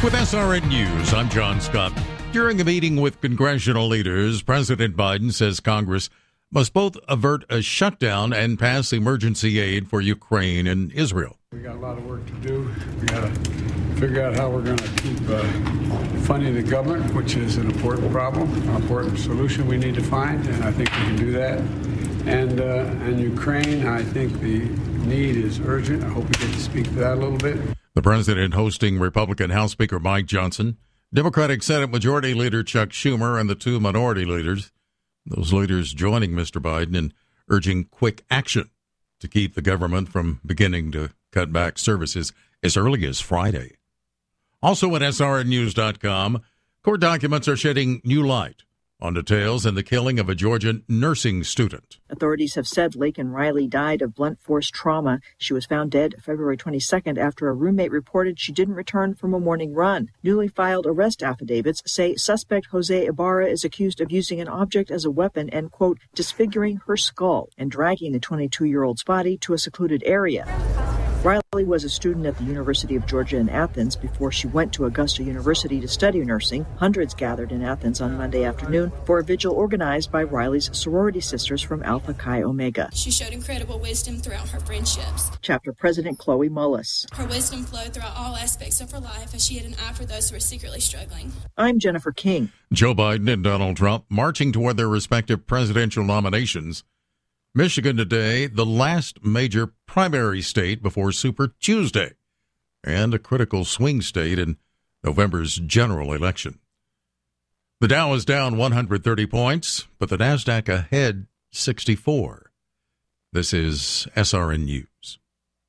With SRN News, I'm John Scott. During a meeting with congressional leaders, President Biden says Congress must both avert a shutdown and pass emergency aid for Ukraine and Israel. We got a lot of work to do. We got to figure out how we're going to keep funding the government, which is an important problem, an important solution we need to find, and I think we can do that. And Ukraine, I think the need is urgent. I hope we get to speak to that a little bit. The president hosting Republican House Speaker Mike Johnson, Democratic Senate Majority Leader Chuck Schumer, and the two minority leaders. Those leaders joining Mr. Biden in urging quick action to keep the government from beginning to cut back services as early as Friday. Also at srnnews.com, court documents are shedding new light on details in the killing of a Georgia nursing student. Authorities have said Laken Riley died of blunt force trauma. She was found dead February 22nd after a roommate reported she didn't return from a morning run. Newly filed arrest affidavits say suspect Jose Ibarra is accused of using an object as a weapon and, quote, disfiguring her skull and dragging the 22-year-old's body to a secluded area. Riley was a student at the University of Georgia in Athens before she went to Augusta University to study nursing. Hundreds gathered in Athens on Monday afternoon for a vigil organized by Riley's sorority sisters from Alpha Chi Omega. She showed incredible wisdom throughout her friendships. Chapter President Chloe Mullis. Her wisdom flowed throughout all aspects of her life as she had an eye for those who were secretly struggling. I'm Jennifer King. Joe Biden and Donald Trump marching toward their respective presidential nominations. Michigan today, the last major primary state before Super Tuesday, and a critical swing state in November's general election. The Dow is down 130 points, but the NASDAQ ahead 64. This is SRN News.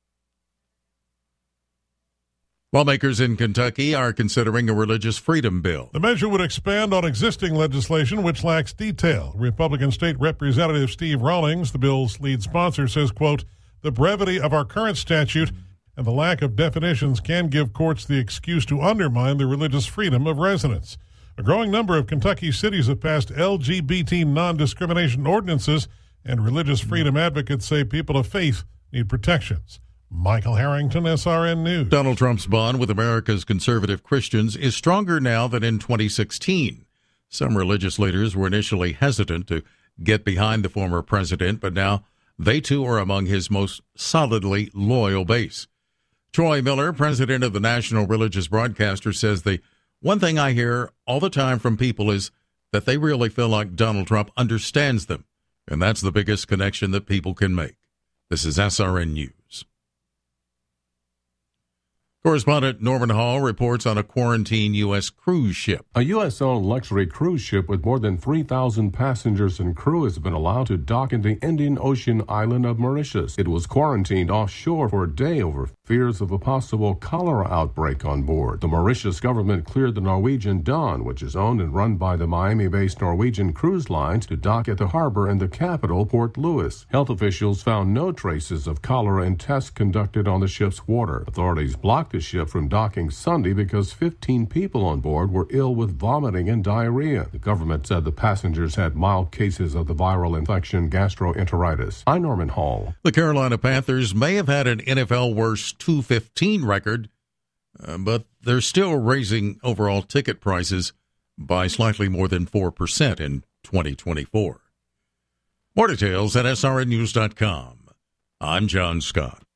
Lawmakers in Kentucky are considering a religious freedom bill. The measure would expand on existing legislation which lacks detail. Republican State Representative Steve Rawlings, the bill's lead sponsor, says, quote, the brevity of our current statute and the lack of definitions can give courts the excuse to undermine the religious freedom of residents. A growing number of Kentucky cities have passed LGBT non-discrimination ordinances, and religious freedom advocates say people of faith need protections. Michael Harrington, SRN News. Donald Trump's bond with America's conservative Christians is stronger now than in 2016. Some religious leaders were initially hesitant to get behind the former president, but now they too are among his most solidly loyal base. Troy Miller, president of the National Religious Broadcaster, says the one thing I hear all the time from people is that they really feel like Donald Trump understands them, and that's the biggest connection that people can make. This is SRN News. Correspondent Norman Hall reports on a quarantined U.S. cruise ship. A U.S.-owned luxury cruise ship with more than 3,000 passengers and crew has been allowed to dock in the Indian Ocean island of Mauritius. It was quarantined offshore for a day over fears of a possible cholera outbreak on board. The Mauritius government cleared the Norwegian Dawn, which is owned and run by the Miami-based Norwegian Cruise Lines, to dock at the harbor in the capital, Port Louis. Health officials found no traces of cholera in tests conducted on the ship's water. Authorities blocked the ship from docking Sunday because 15 people on board were ill with vomiting and diarrhea. The government said the passengers had mild cases of the viral infection gastroenteritis. I'm Norman Hall. The Carolina Panthers may have had an NFL worst 2-15 record, but they're still raising overall ticket prices by slightly more than 4% in 2024. More details at srnnews.com. I'm John Scott.